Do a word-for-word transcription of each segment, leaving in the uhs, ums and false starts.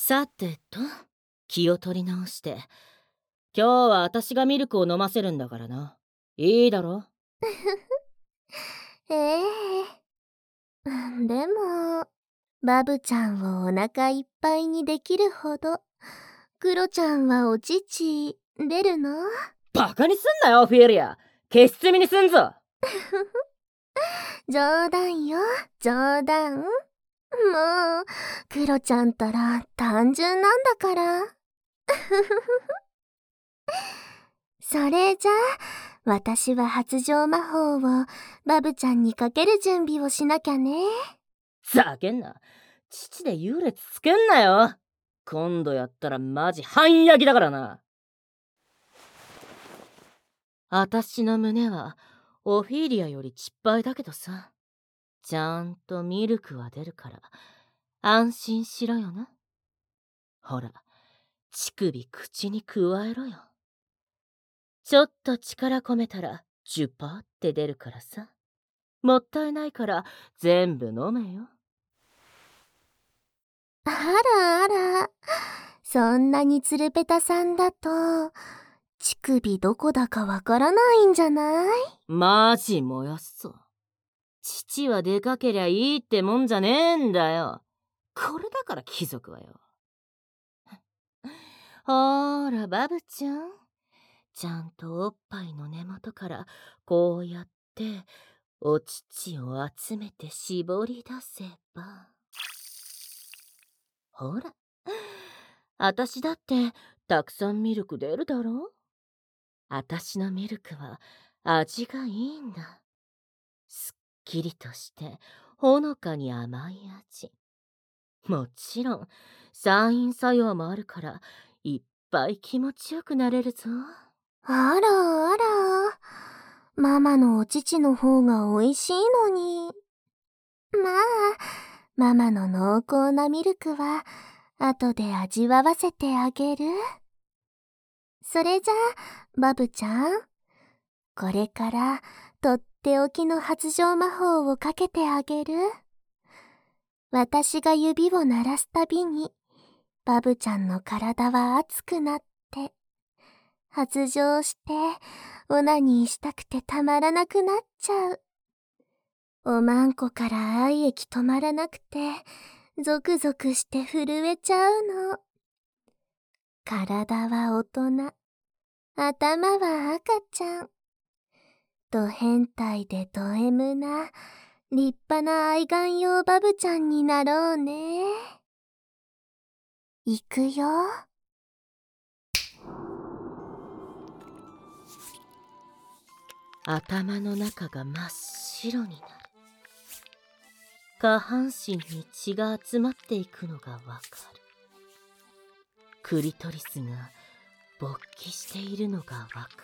さてと、気を取り直して。今日は私がミルクを飲ませるんだからな。いいだろ？ ええー、でも、バブちゃんをお腹いっぱいにできるほど、クロちゃんはお乳出るの？ バカにすんなよ、オフィリア。消し積みにすんぞ。 冗談よ、冗談。もう、クロちゃんったら単純なんだから。それじゃあ、私は発情魔法をバブちゃんにかける準備をしなきゃね。 ざけんな。父で優劣つけんなよ。今度やったらマジ半焼きだからな。私の胸はオフィリアよりちっぱいだけどさ。ちゃんとミルクは出るから安心しろよな。ほら、乳首口にくわえろよ。ちょっと力込めたらジュパーって出るからさ。もったいないから全部飲めよ。 あらあら、そんなにつるぺたさんだと、乳首どこだかわからないんじゃない？ マジ燃やすぞ。父はでかけりゃいいってもんじゃねえんだよ。これだから貴族はよ。ほーら、バブちゃん。ちゃんとおっぱいの根元からこうやってお乳を集めて絞り出せば。ほら、あたしだってたくさんミルク出るだろ？あたしのミルクは味がいいんだ。すっきりとしてほのかに甘い味。もちろん酸因作用もあるからいっぱい気持ちよくなれるぞ。 あらあら、ママのお乳の方が美味しいのに。まあ、ママの濃厚なミルクは後で味わわせてあげる。それじゃあ、バブちゃん、これからとっておきの発情魔法をかけてあげる。私が指を鳴らすたびに、バブちゃんの体は熱くなって、発情して、オナニーしたくてたまらなくなっちゃう。おまんこから愛液止まらなくて、ゾクゾクして震えちゃうの。体は大人、頭は赤ちゃん。ド変態でド M な、立派な愛玩用バブちゃんになろうね。いくよ。 頭の中が真っ白になる。下半身に血が集まっていくのがわかる。クリトリスが勃起しているのがわかる。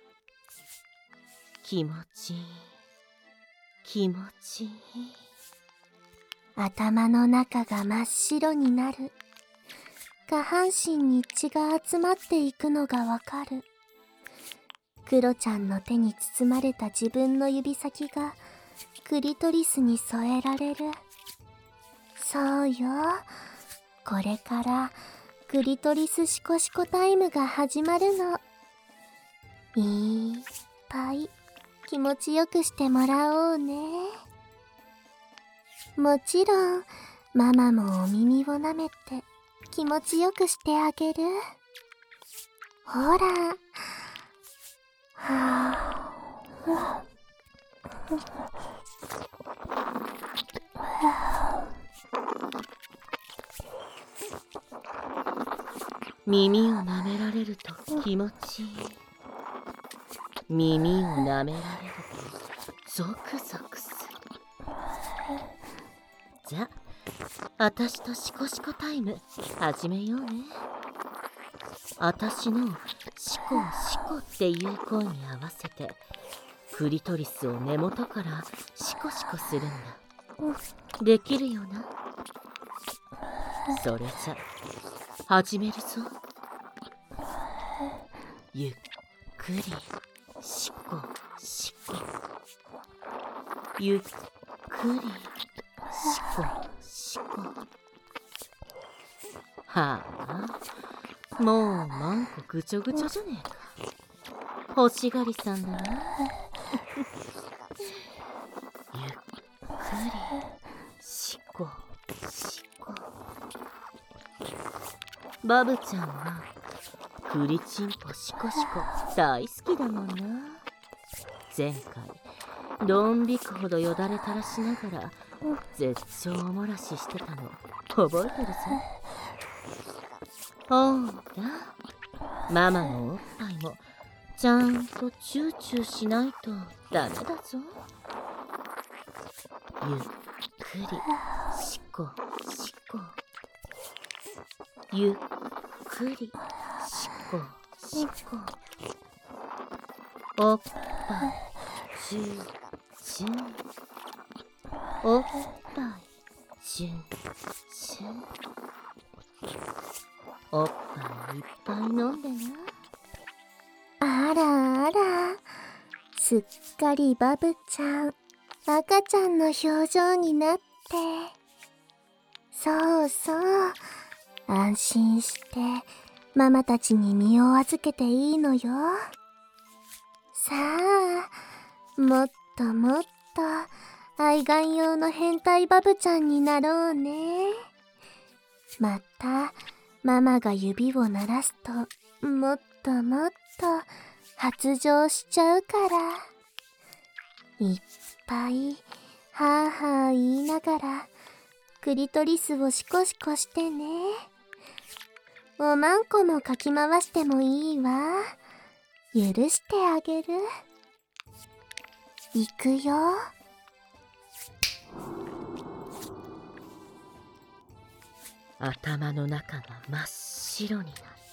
気持ちいい。気持ちいい。 頭の中が真っ白になる。下半身に血が集まっていくのがわかる。クロちゃんの手に包まれた自分の指先がクリトリスに添えられる。そうよ。これからクリトリスシコシコタイムが始まるの。いっぱい気持ちよくしてもらおうね。もちろんママもお耳を舐めて気持ちよくしてあげる。ほら。はぁ。 耳を舐められると気持ちいい。耳を舐められるとゾクゾクする。じゃあ、あたしとシコシコタイム始めようね。あたしのシコシコっていう声に合わせてクリトリスを根元からシコシコするんだ。できるよな？それじゃ始めるぞ。ゆっくりシコシコ、ゆっくりシコシコ。 はあ、もうマンコぐちょぐちょじゃねえか。欲しがりさんだな。ゆっくりしこしこ。バブちゃんは栗ちんぽしこしこ大好きだもんな。前回ドン引くほどよだれ垂らしながら絶頂漏らししてたの覚えてるぞ。ほうだ、ママのおっぱいもちゃんとチューチューしないとダメだぞ。ゆっくりしこしこ。ゆっくりしこしこ。おっぱいチューチュー。おっぱいチューチュー。おっぱいいっぱい飲んでな。 あらあら、すっかりバブちゃん、赤ちゃんの表情になって。そうそう、安心してママたちに身を預けていいのよ。さあ、もっともっと愛玩用の変態バブちゃんになろうね。またママが指を鳴らすともっともっと発情しちゃうから。いっぱいはーはー言いながらクリトリスをシコシコしてね。おまんこもかき回してもいいわ。許してあげる。いくよ。 頭の中が真っ白になる。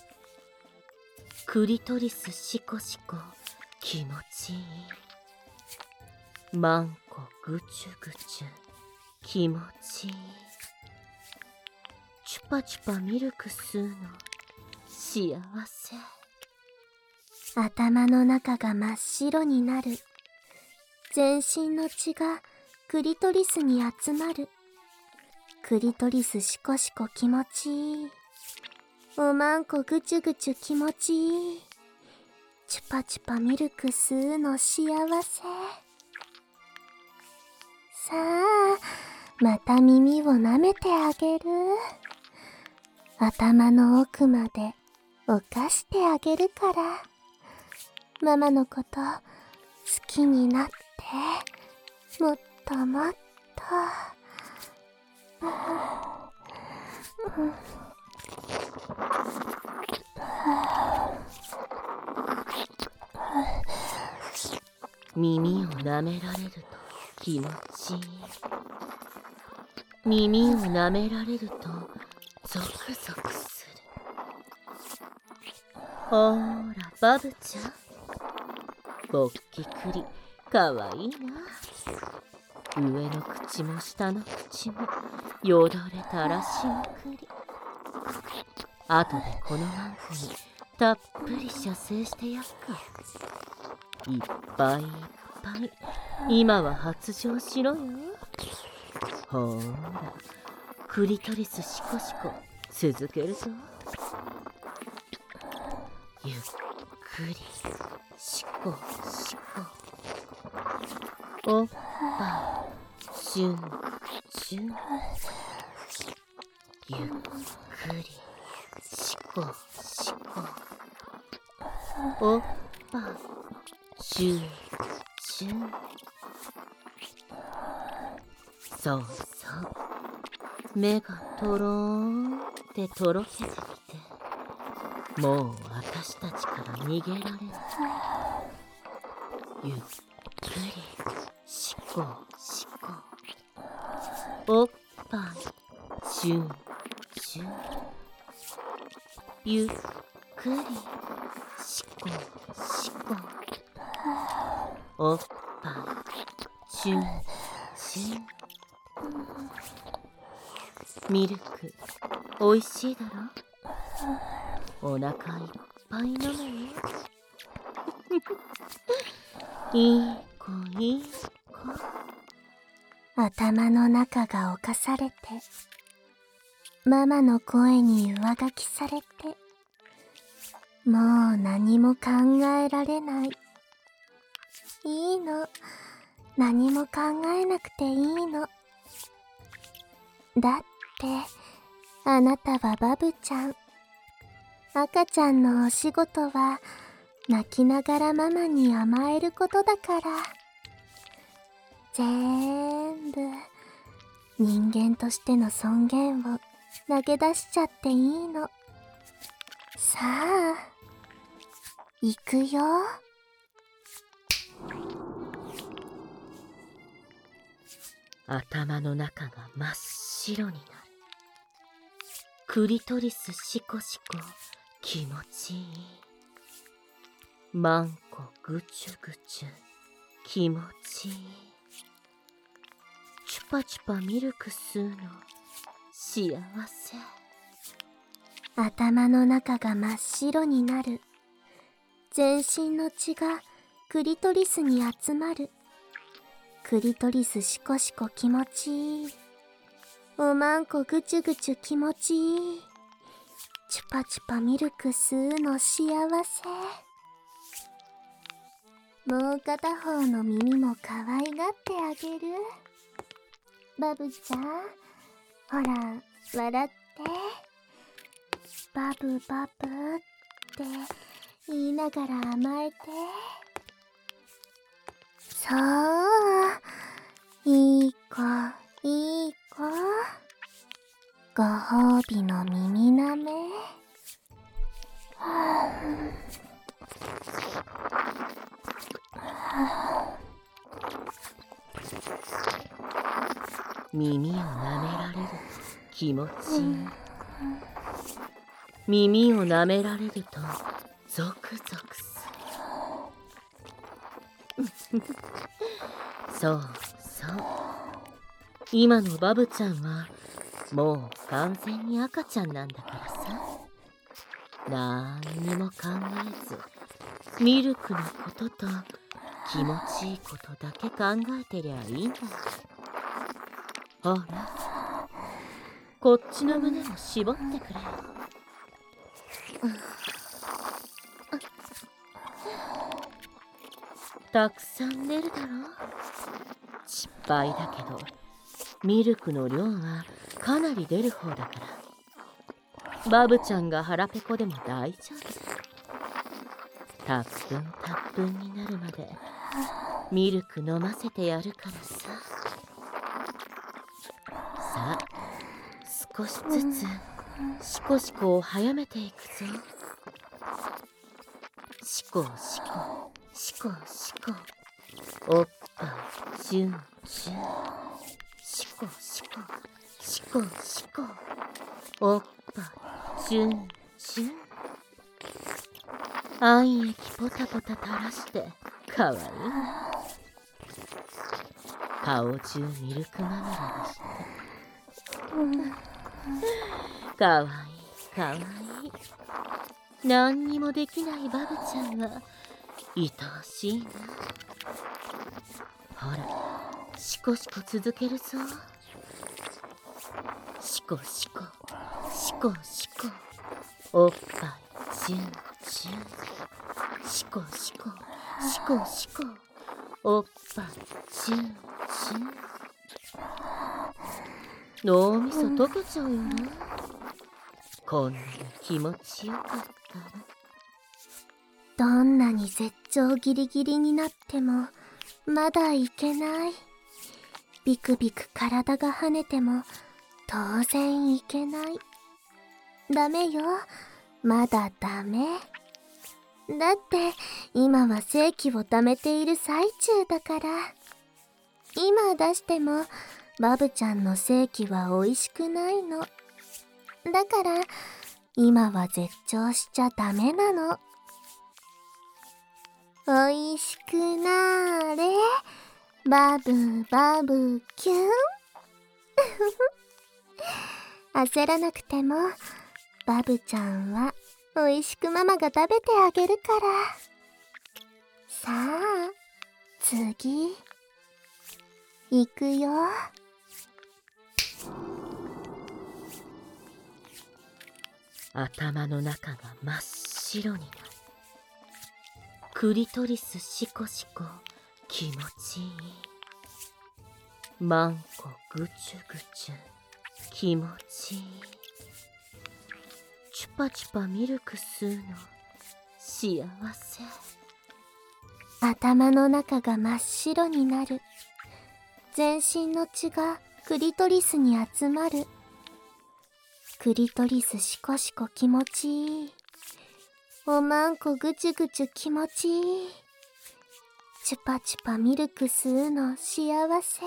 クリトリスシコシコ気持ちいい。マンコぐちゅぐちゅ気持ちいい。チュパチュパミルク吸うの幸せ。 頭の中が真っ白になる。全身の血がクリトリスに集まる。クリトリスシコシコ気持ちいい。おまんこぐちゅぐちゅ気持ちいい。チュパチュパミルク吸うの幸せ。さあ、また耳を舐めてあげる。頭の奥までおかしてあげるから。ママのこと好きになって、もっともっと。 耳を舐められると気持ちいい。耳を舐められるとゾクゾクする。ほーらバブちゃん、ぼっきくりかわいいな。上の口も下の口もよだれ垂らしまくり。あとでこのマンコにたっぷり射精してやっか。いっぱいいっぱい今は発情しろよ。ほーらクリトリスシコシコ続けるぞ。ゆっくりシコシコ。おっぱいシュンシュン。ゆっくりシコシコ。おっぱいシュンシュン。そうそう目がとろーんってとろけてきて、もう私たちから逃げられない。ゆっくりシコシコ。おっぱいシュンシュン。ゆっくりシコシコ。おっぱいシュンシュン。ミルクおいしいだろ。お腹いっぱい飲むよ。いい子いい子。 頭の中が侵されて、 ママの声に上書きされて、もう何も考えられない。いいの。何も考えなくていいの。だって、あなたはバブちゃん。赤ちゃんのお仕事は、泣きながらママに甘えることだから。全部、人間としての尊厳を投げ出しちゃっていいの。さあ、行くよ。 頭の中が真っ白になる。クリトリスシコシコ気持ちいい。マンコぐちゅぐちゅ気持ちいい。チュパチュパミルク吸うの幸せ。 頭の中が真っ白になる。全身の血がクリトリスに集まる。クリトリスシコシコ気持ちいい。おまんこぐちゅぐちゅ気持ちいい。チュパチュパミルク吸うの幸せ。もう片方の耳も可愛がってあげる。バブちゃん、ほら、笑って。バブバブって言いながら甘えて。そう、いい子、いい子。ご褒美の耳なめ。 耳を舐められると気持ちいい。耳を舐められるとゾクゾクする。そうそう。今のバブちゃんはもう完全に赤ちゃんなんだからさ。なんにも考えず、ミルクのことと気持ちいいことだけ考えてりゃいいんだ。ほら、こっちの胸も絞ってくれ。たくさん出るだろ。失敗だけどミルクの量はかなり出る方だから、バブちゃんが腹ペコでも大丈夫。たっぷんたっぷんになるまでミルク飲ませてやるからさ。さあ、少しずつシコシコを早めていくぞ。シコシコシコシコ、おっぱいチュンチュン。シコシコシコシコ、おっぱいチュンチュン。愛液ポタポタ垂らしてかわいいな。顔中ミルクまみれにして、かわいいかわいい。何にもできないバブちゃんは愛おしいな。ほら、シコシコ続けるぞ。シコシコシコシコ、おっぱいチュンチュン。シコシコシコシコ、おっぱいチュンチュン。脳みそ溶けちゃうよな。こんなに気持ちよかったら。 どんなに絶頂ギリギリになってもまだいけない。ビクビク体が跳ねても当然いけない。ダメよ、まだダメ。だって今は精気を溜めている最中だから。今出してもバブちゃんの精気は美味しくないの。だから今は絶頂しちゃダメなの。美味しくなーれ、バブバブキュン。焦らなくてもバブちゃんは美味しくママが食べてあげるから。さあ、次行くよ。 頭の中が真っ白になる。クリトリスシコシコ気持ちいい。マンコぐちゅぐちゅ気持ちいい。チュパチュパミルク吸うの幸せ。 頭の中が真っ白になる。全身の血がクリトリスに集まる。クリトリスシコシコ気持ちいい。おまんこぐちゅぐちゅ気持ちいい。チュパチュパミルク吸うの幸せ。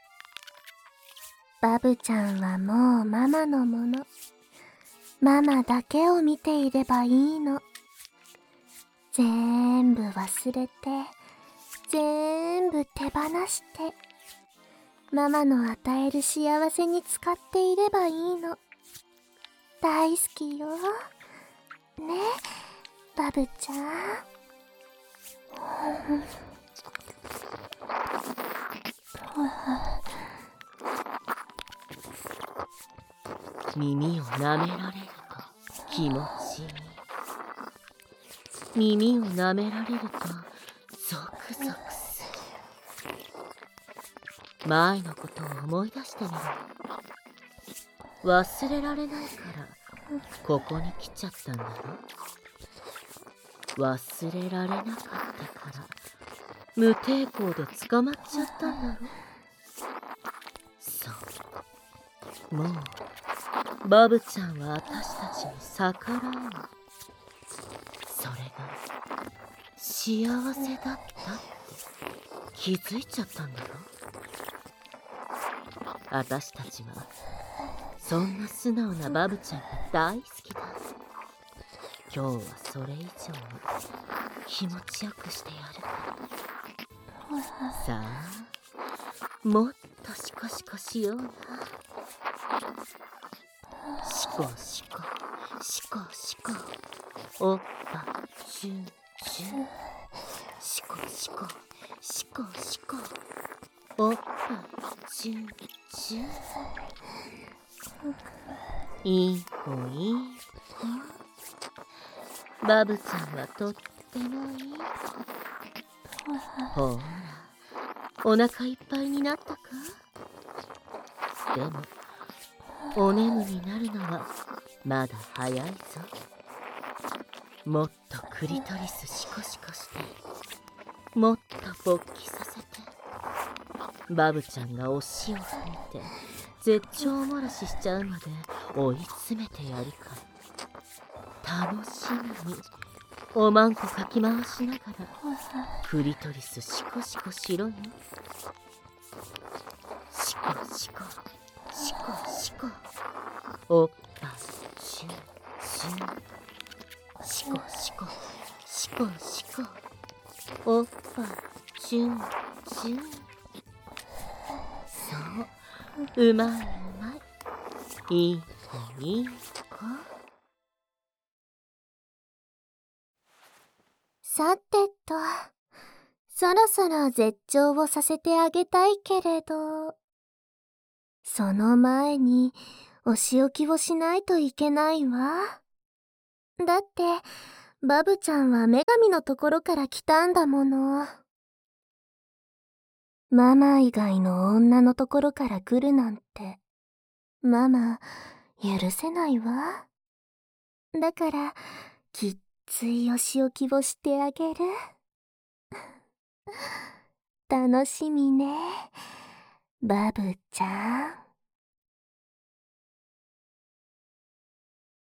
バブちゃんはもうママのもの。ママだけを見ていればいいの。全部忘れて、全部手放して、ママの与える幸せに使っていればいいの。大好きよ。ね、バブちゃん。 耳を舐められると気持ちいい。耳を舐められるとゾクゾクする。前のことを思い出してみろ。忘れられないからここに来ちゃったんだろ。忘れられなかったから無抵抗で捕まっちゃったんだろ。そう、もうバブちゃんは私たちに逆らうの。それが幸せだったって気づいちゃったんだろ。私たちはそんな素直なバブちゃんが大好きだ。今日はそれ以上に気持ちよくしてやるから。さあ、もっとシコシコしような。シコシコシコシコおっぱチュンチュン。シコシコシコシコおっぱチュンチュン。いい子いい子。バブちゃんはとってもいい子。ほら、お腹いっぱいになったか。でもお眠になるのはまだ早いぞ。もっとクリトリスシコシコして、もっと勃起させて、バブちゃんがお塩を吹いて絶頂漏らししちゃうまで追い詰めてやるから。楽しみにおまんこかき回しながらクリトリスシコシコしろよ。シコシコシコシコおっぱチュンチュン。シコシコシコシコおっぱチュンチュン。そう、うまいうまい。いい子いい子。 さてと、そろそろ絶頂をさせてあげたいけれど、その前にお仕置きをしないといけないわ。だって、バブちゃんは女神のところから来たんだもの。ママ以外の女のところから来るなんて、ママ、許せないわ。だから、きっついお仕置きをしてあげる。楽しみね、バブちゃん。